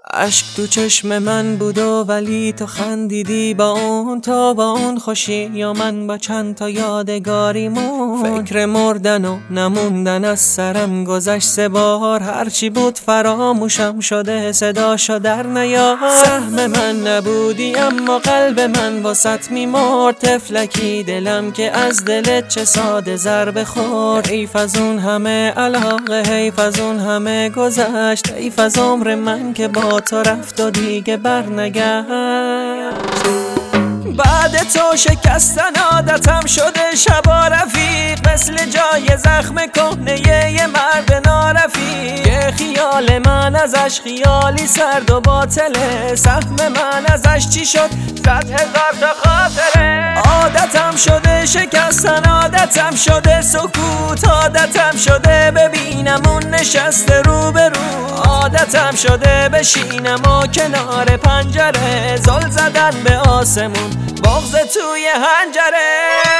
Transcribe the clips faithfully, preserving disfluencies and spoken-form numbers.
اشک تو چشم من بود و ولی تو خندیدی با اون، تو با اون خوشی یا من با چند تا یادگاریمون. فکر مردن و نموندن از سرم گذشت سه بار، هرچی بود فراموشم شده صداشو در نیار. سهم من نبودی اما قلب من واسط میمرد، طفلکی دلم که از دلت چه ساده ضربه خورد. حیف از اون همه علاقه، حیف از اون همه گذشت، حیف از عمر من که با تو رفت و دیگه برنگشت. بعد تو شکستن عادتم شده شبا رفیق، مثل جای زخم کهنه یه مرد نارفیق. یه خیال من ازش خیالی سرد و باطله، سهم من ازش چی شد صد هزار تا خاطره. عادتم شده شکستن، عادتم شده سکوت، عادتم شده ببینم اون نشسته رو به رو، عادتم شده بشینم و کنار پنجره، زل زدن به آسمون بغض توی حنجره.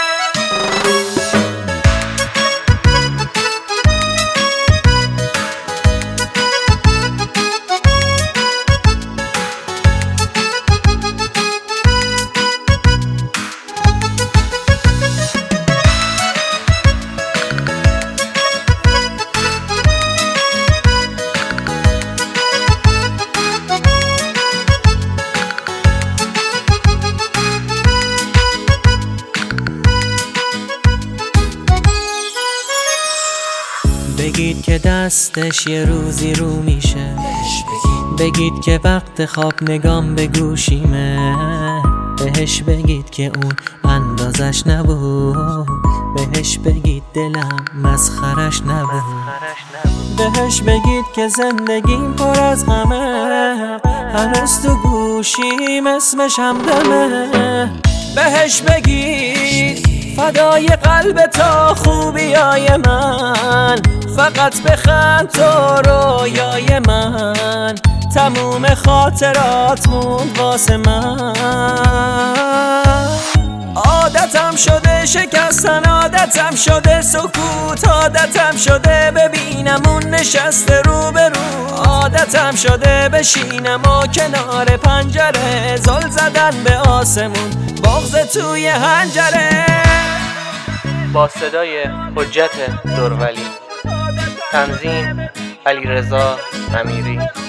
بگید که دستش یه روزی رو میشه، بگید که وقت خواب نگام به گوشیمه، بهش بگید که اون اندازش نبود، بهش بگید دلم مسخرش نبود، بهش بگید که زندگیم پر از غمه، هنوز تو گوشیم اسمش هم دمه. بهش بگید فدای قلب تا خوبیای من، فقط بخند تو رویای من، تموم خاطرات موند واسه من. عادتم شده شکستن، عادتم شده سکوت، عادتم شده ببینم اون نشسته رو به رو، عادتم شده بشینم و کنار پنجره، زل زدن به آسمون بغض توی حنجره. با صدای حجت دورولی، تنظیم علیرضا امیری.